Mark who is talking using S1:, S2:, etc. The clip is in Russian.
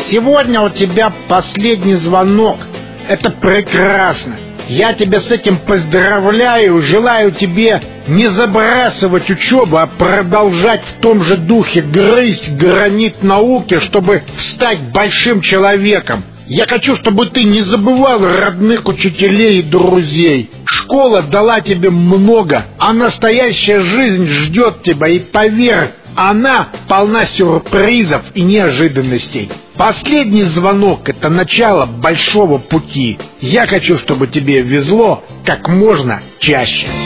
S1: Сегодня у тебя последний звонок. Это прекрасно. Я тебя с этим поздравляю, желаю тебе не забрасывать учебу, а продолжать в том же духе грызть гранит науки, чтобы стать большим человеком. Я хочу, чтобы ты не забывал родных учителей и друзей. Школа дала тебе много, а настоящая жизнь ждет тебя, и поверь, она полна сюрпризов и неожиданностей. Последний звонок — это начало большого пути. Я хочу, чтобы тебе везло как можно чаще.